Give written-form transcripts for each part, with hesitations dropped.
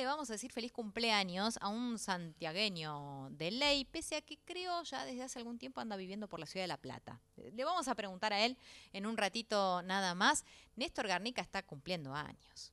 vamos a decir feliz cumpleaños a un santiagueño de ley, pese a que creo ya desde hace algún tiempo anda viviendo por la ciudad de La Plata. Le vamos a preguntar a él en un ratito nada más. Néstor Garnica está cumpliendo años.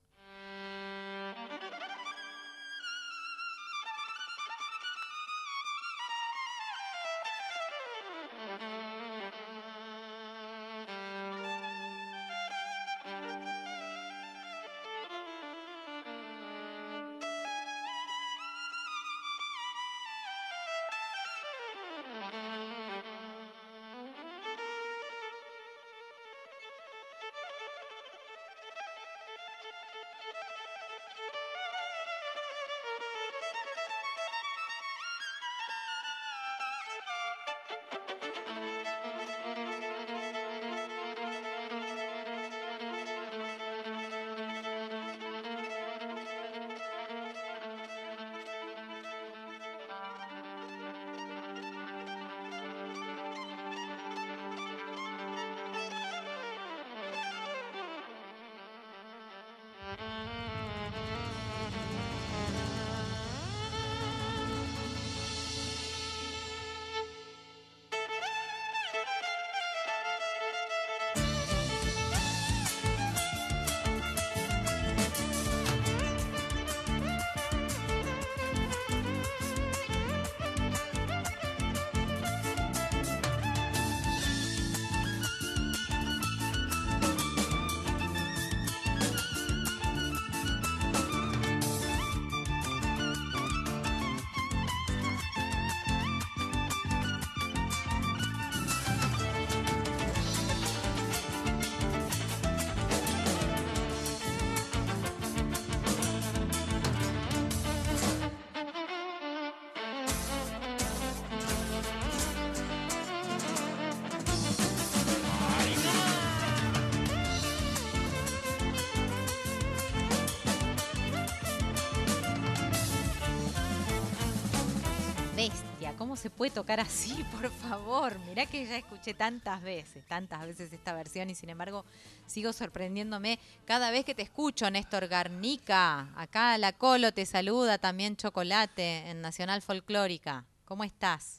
Bestia, ¿cómo se puede tocar así? Por favor, mirá que ya escuché tantas veces esta versión y sin embargo sigo sorprendiéndome cada vez que te escucho, Néstor Garnica. Acá la Colo te saluda, también Chocolate en Nacional Folclórica. ¿Cómo estás?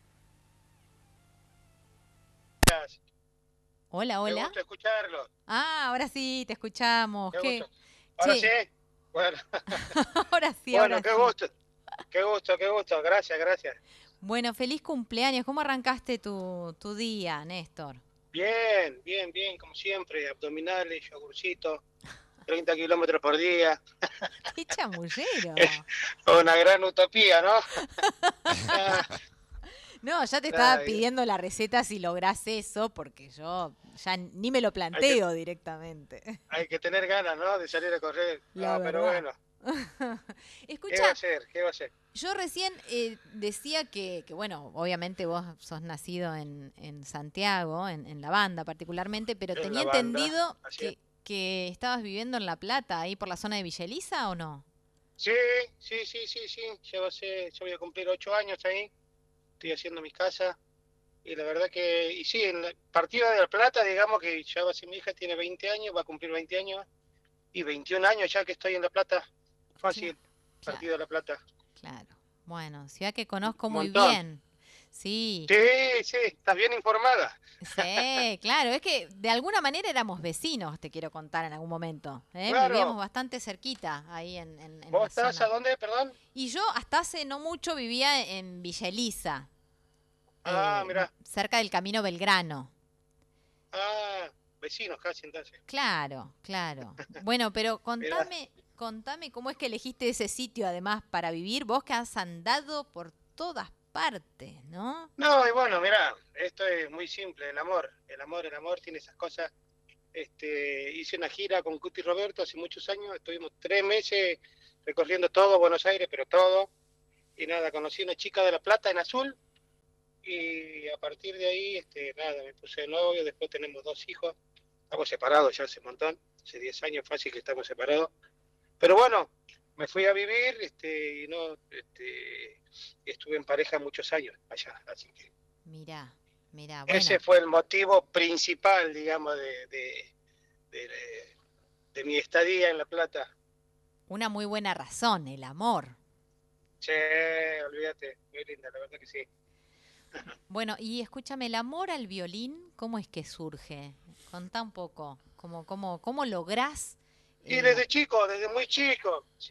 Gracias. Hola, Qué hola. gusto escucharlo. Ah, ahora sí, te escuchamos. Qué ¿Qué? gusto. Ahora sí. Che, Bueno, ahora sí, bueno, ahora qué sí. gusto. Qué gusto, qué gusto. Gracias, gracias. Bueno, feliz cumpleaños. ¿Cómo arrancaste tu día, Néstor? Bien, bien, bien, como siempre. Abdominales, yogurcito, 30 kilómetros por día. ¡Qué chamullero! Es una gran utopía, ¿no? Ah, No, ya te estaba nada, pidiendo la receta si lográs eso, porque yo ya ni me lo hay que, planteo directamente. hay que tener ganas, ¿no? De salir a correr. La Ah, pero verdad. bueno, ¿qué Escucha, va a ser? ¿Qué va a ser? yo recién decía que, bueno, obviamente vos sos nacido en Santiago, en La Banda particularmente, pero En tenía la banda, entendido así es. que estabas viviendo en La Plata, ahí por la zona de Villa Elisa, ¿o no? Sí, sí, sí, sí, sí. Yo voy a cumplir 8 años ahí. Estoy haciendo mi casa. Y la verdad que, y sí, en la partida de La Plata, digamos que ya va a ser mi hija, tiene 20 años, va a cumplir 20 años, y 21 años ya que estoy en La Plata, Claro, fácil, claro, partido de La Plata, claro. Bueno, ciudad que un conozco muy montón. bien. Sí, Sí, sí, estás bien informada. sí, claro, es que de alguna manera éramos vecinos, te quiero contar en algún momento. ¿Eh? Vivíamos Claro, bastante cerquita ahí en ¿vos la estás a zona. dónde, perdón? Y yo hasta hace no mucho vivía en Villa Elisa, Ah, mira, cerca del Camino Belgrano. ah, vecinos casi entonces, Claro, claro. Bueno, pero mira. contame cómo es que elegiste ese sitio además para vivir, vos que has andado por todas partes, ¿no? No, y bueno, mira, esto es muy simple, el amor tiene esas cosas. Hice una gira con Cuti Roberto hace muchos años, estuvimos 3 meses recorriendo todo Buenos Aires, pero todo. Y nada, conocí una chica de La Plata en azul y a partir de ahí, nada, me puse de novio, después tenemos 2 hijos, estamos separados ya hace un montón, hace 10 años fácil que estamos separados. Pero bueno, me fui a vivir y no, estuve en pareja muchos años allá, así que Mirá, mirá, ese bueno. fue el motivo principal, digamos, de mi estadía en La Plata. Una muy buena razón, el amor. Che, olvídate, muy linda, la verdad que sí. Bueno, y escúchame, ¿el amor al violín cómo es que surge? Contá un poco, ¿cómo lográs? Y eh, desde chico, desde muy chico, sí.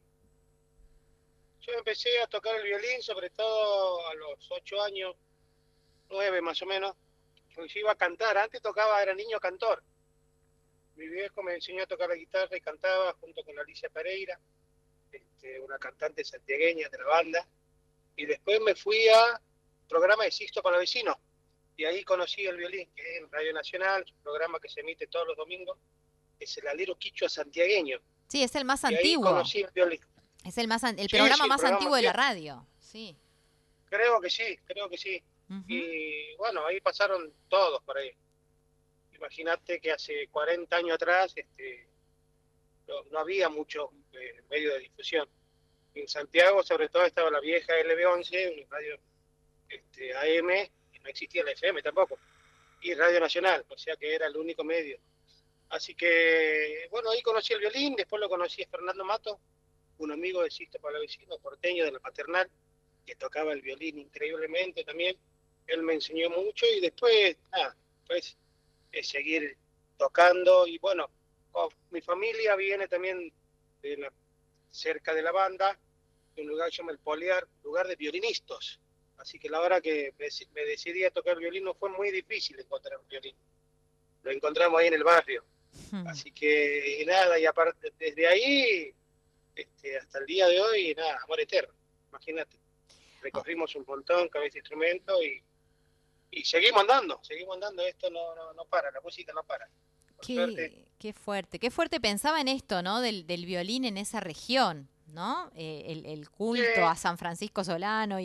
Yo empecé a tocar el violín, sobre todo a los 8 años, 9 más o menos, porque yo iba a cantar. Antes tocaba, era niño cantor. Mi viejo me enseñó a tocar la guitarra y cantaba junto con Alicia Pereira, una cantante santiagueña de la banda. Y después me fui a programa de Sixto Palavecino. Y ahí conocí el violín, que es en Radio Nacional, un programa que se emite todos los domingos, es el alero quichua santiagueño. sí, es el más Y ahí antiguo, conocí el violín. es el Sí, programa sí, más programa antiguo de la mundial. radio, sí. Creo que sí, creo que sí. Ujú. Y bueno, ahí pasaron todos por ahí. Imagínate que hace 40 años atrás no había mucho medio de difusión. En Santiago, sobre todo, estaba la vieja LB11, una radio AM, y no existía la FM tampoco, y Radio Nacional, o sea que era el único medio. Así que, bueno, ahí conocí el violín, después lo conocí a Fernando Mato, un amigo de Sisto Palavecino, porteño de la Paternal, que tocaba el violín increíblemente también. Él me enseñó mucho y después, nada, pues seguir tocando. Y bueno, mi familia viene también cerca de la banda, de un lugar que se llama El Poliar, lugar de violinistas. Así que la hora que me decidí a tocar violín no fue muy difícil encontrar un violín. Lo encontramos ahí en el barrio. Así que nada, y aparte, desde ahí hasta el día de hoy, nada, amor eterno. Imagínate, Oh, recorrimos un montón con este instrumento y seguimos andando, esto no para, la música no para, por suerte. qué fuerte, qué fuerte pensaba en esto, ¿no? Del violín en esa región, ¿no? El Sí, culto a San Francisco Solano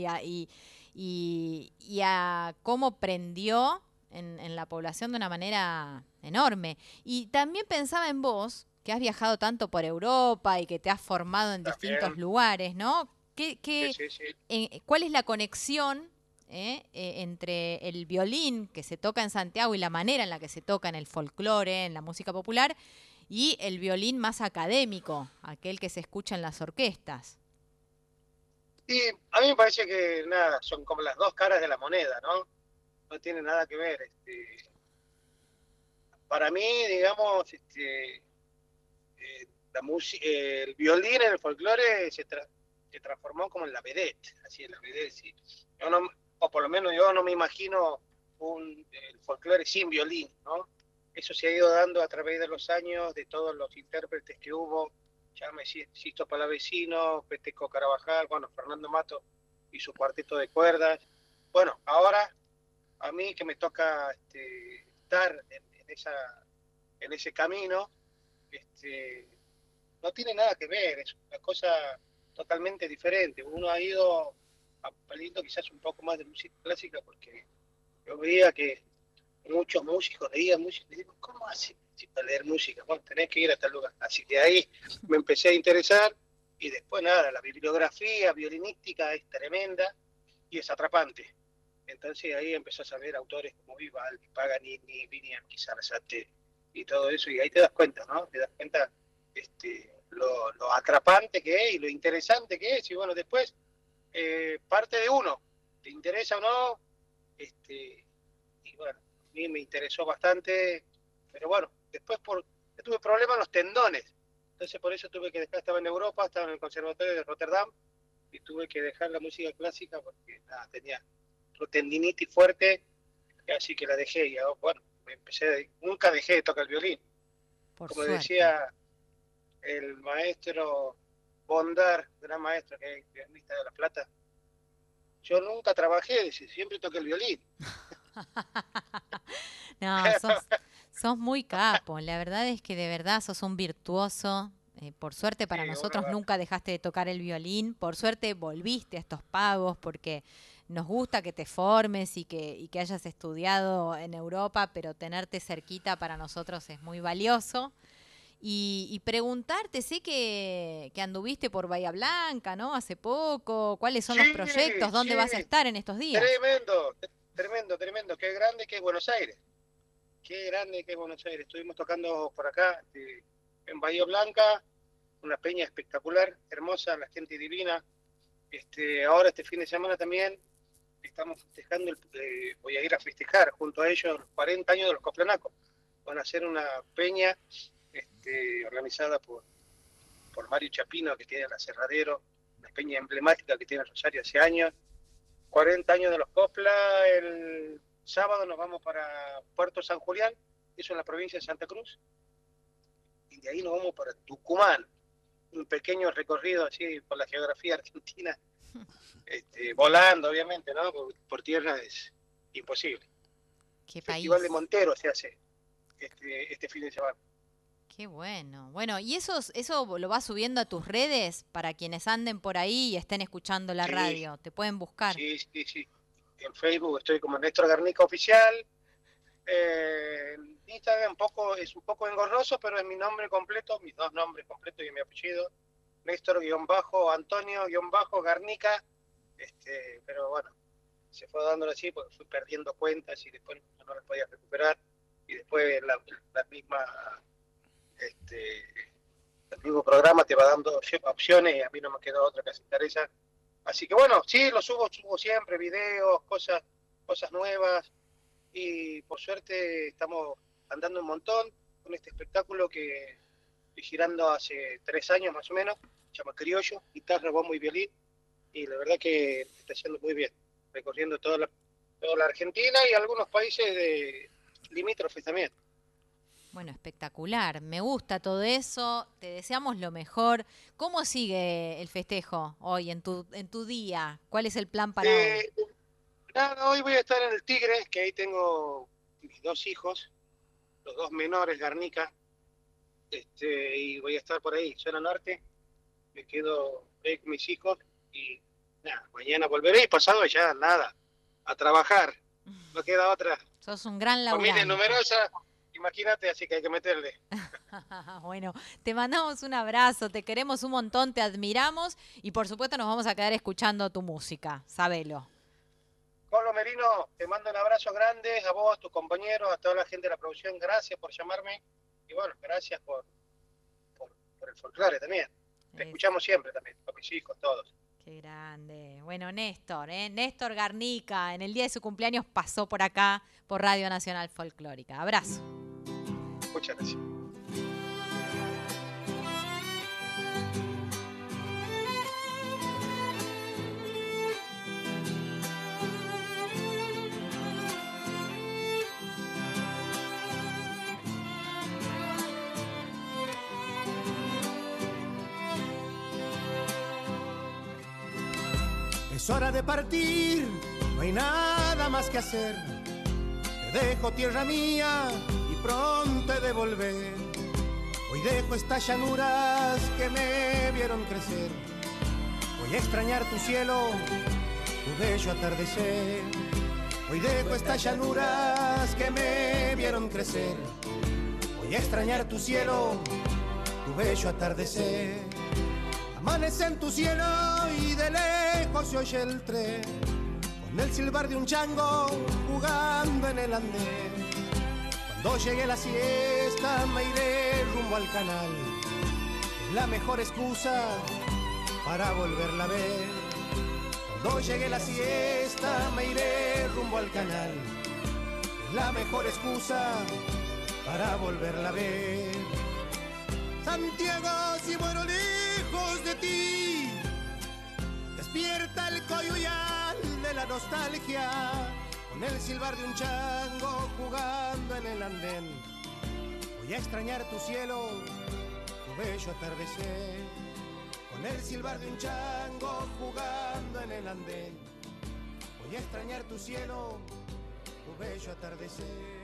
y a cómo prendió en la población de una manera enorme. Y también pensaba en vos, que has viajado tanto por Europa y que te has formado en distintos también, lugares, ¿no? sí, sí, sí. ¿Cuál es la conexión entre el violín que se toca en Santiago y la manera en la que se toca en el folclore, en la música popular, y el violín más académico, aquel que se escucha en las orquestas? Y a mí me parece que nada, son como las dos caras de la moneda, ¿no? No tiene nada que ver. Para mí, digamos, el violín en el folclore se transformó como en la vedette, así en la vedette, sí. Yo no, o por lo menos yo no me imagino el folclore sin violín, ¿no? Eso se ha ido dando a través de los años, de todos los intérpretes que hubo, llámese Sisto Palavecino, Peteco Carabajal, bueno, Fernando Mato y su cuarteto de cuerdas. Bueno, ahora a mí que me toca estar en ese camino, este, no tiene nada que ver, es una cosa totalmente diferente. Uno ha ido aprendiendo quizás un poco más de música clásica porque yo veía que muchos músicos leían música y digo, ¿cómo hacen para leer música? Bueno, tenés que ir a tal lugar. Así que ahí me empecé a interesar y después nada, la bibliografía violinística es tremenda y es atrapante. Entonces ahí empezó a saber autores como Vivaldi, Paganini, Vivian Sarasate y todo eso, y ahí te das cuenta, ¿no? Te das cuenta lo atrapante que es y lo interesante que es, y bueno, después parte de uno, te interesa o no, y bueno, a mí me interesó bastante, pero bueno, después yo tuve problemas en los tendones, entonces por eso tuve que dejar, estaba en Europa, estaba en el Conservatorio de Rotterdam, y tuve que dejar la música clásica porque nada, tenía tendinitis fuerte, así que la dejé y bueno, nunca dejé de tocar el violín. Por Como suerte. decía el maestro Bondar, gran maestro que es pianista de La Plata, yo nunca trabajé, dice, siempre toqué el violín. No, sos muy capo. La verdad es que de verdad sos un virtuoso. Por suerte Sí, para uno nosotros va. nunca dejaste de tocar el violín. Por suerte volviste a estos pagos porque nos gusta que te formes y que hayas estudiado en Europa, pero tenerte cerquita para nosotros es muy valioso. Y preguntarte, sé que anduviste por Bahía Blanca, ¿no? Hace poco. ¿Cuáles son Sí, los proyectos? ¿Dónde sí, vas a estar en estos días? tremendo, tremendo, tremendo. Qué grande que es Buenos Aires. Qué grande que es Buenos Aires. Estuvimos tocando por acá, en Bahía Blanca, una peña espectacular, hermosa, la gente divina. Ahora este fin de semana también estamos festejando, voy a ir a festejar junto a ellos los 40 años de los Coplanacos. Van a hacer una peña organizada por Mario Chapino, que tiene el Aserradero, una peña emblemática que tiene Rosario hace años. 40 años de los Copla. El sábado nos vamos para Puerto San Julián, eso en la provincia de Santa Cruz, y de ahí nos vamos para Tucumán, un pequeño recorrido así por la geografía argentina, volando obviamente, ¿no? Por tierra es imposible. ¿Qué Festival país? de Montero se hace este fin de semana. Qué bueno. Bueno, ¿y eso lo vas subiendo a tus redes para quienes anden por ahí y estén escuchando la Sí, radio? ¿Te pueden buscar? sí. En Facebook estoy como Néstor Garnica Oficial. En Instagram es un poco engorroso, pero es mi nombre completo, mis dos nombres completos y mi apellido. Néstor-Antonio-Garnica. Pero bueno, se fue dándolo así porque fui perdiendo cuentas y después no las podía recuperar. Y después la misma... el mismo programa te va dando opciones y a mí no me queda otra que aceptar esa. Así que bueno, sí, subo siempre, videos, cosas nuevas, y por suerte estamos andando un montón con este espectáculo que estoy girando hace 3 años más o menos, se llama Criollo, guitarra, bombo y violín, y la verdad que está yendo muy bien, recorriendo toda la Argentina y algunos países limítrofes también. Bueno, espectacular. Me gusta todo eso. Te deseamos lo mejor. ¿Cómo sigue el festejo hoy en tu día? ¿Cuál es el plan para hoy? Nada, hoy voy a estar en el Tigre, que ahí tengo mis 2 hijos, los 2 menores, Garnica, y voy a estar por ahí, zona norte, me quedo ahí con mis hijos, y nada, mañana volveré, y pasado ya nada, a trabajar, no queda otra. Sos un gran Familia laburante. numerosa, imagínate, así que hay que meterle. Bueno, te mandamos un abrazo, te queremos un montón, te admiramos y por supuesto nos vamos a quedar escuchando tu música, sabelo. Pablo Merino, te mando un abrazo grande, a vos, a tus compañeros, a toda la gente de la producción, gracias por llamarme, y bueno, gracias por el folclore también. Te escuchamos siempre también, con mis hijos, todos. Qué grande. Bueno, Néstor Garnica, en el día de su cumpleaños pasó por acá, por Radio Nacional Folclórica. Abrazo. Muchas gracias. Es hora de partir, no hay nada más que hacer. Te dejo tierra mía y pronto he de volver. Hoy dejo estas llanuras que me vieron crecer. Voy a extrañar tu cielo, tu bello atardecer. Hoy dejo estas llanuras que me vieron crecer. Voy a extrañar tu cielo, tu bello atardecer. Amanece en tu cielo y de lejos se oye el tren, con el silbar de un chango jugando en el andén. Cuando llegue la siesta me iré rumbo al canal, es la mejor excusa para volverla a ver. Cuando llegue la siesta me iré rumbo al canal, es la mejor excusa para volverla a ver. Santiago, si muero lejos de ti, despierta el coyuyal de la nostalgia, con el silbar de un chango jugando en el andén. Voy a extrañar tu cielo, tu bello atardecer, con el silbar de un chango jugando en el andén. Voy a extrañar tu cielo, tu bello atardecer.